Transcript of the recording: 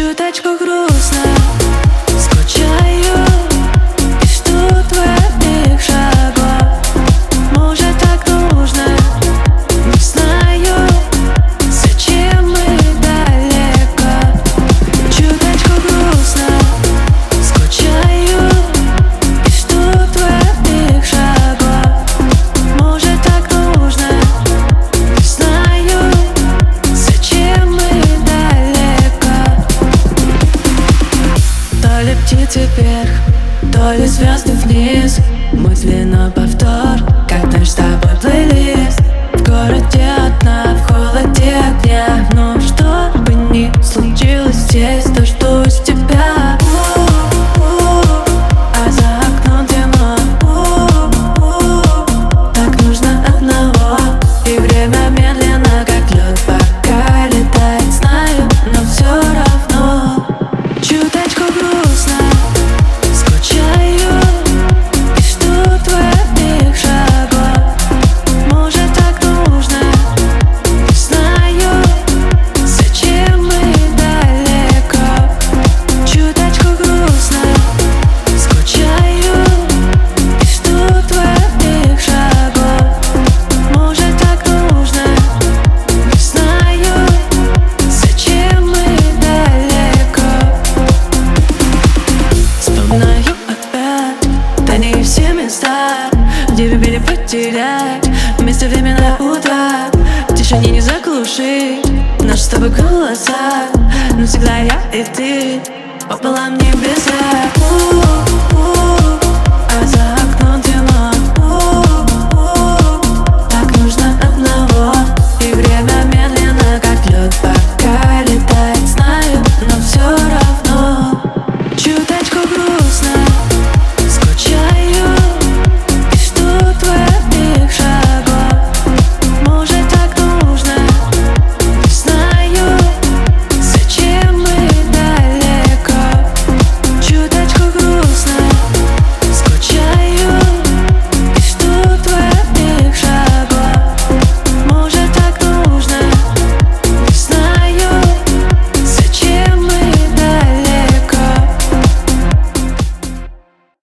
чуточку грустно, скучаю и жду твоих шагов. Может, так нужно, не знаю, зачем мы далеко. Чуточку грустно, скучаю и жду твоих шагов. Может, так нужно, не знаю, зачем мы далеко. То ли птицы вверх, то ли звезды вниз. Мысли на повтор, как наш с тобой плейлист. В городе одна, в холоде огня. Но что бы ни случилось здесь, дождусь тебя. А за окном темно. Так нужно одного. И время медленно, как лед, пока летает, знаю, но все равно. Чуточку грустно, скучаю и жду твоих шагов. Может, так нужно, не знаю, зачем мы далеко. Чуточку грустно, скучаю и жду твоих шагов. Может, так нужно, не знаю, зачем мы далеко. Вспоминаю опять дни и все места, где любили потерять. Вместе времена утра, в тишине не заглушить наши с тобой голоса. Но всегда я и ты пополам небеса.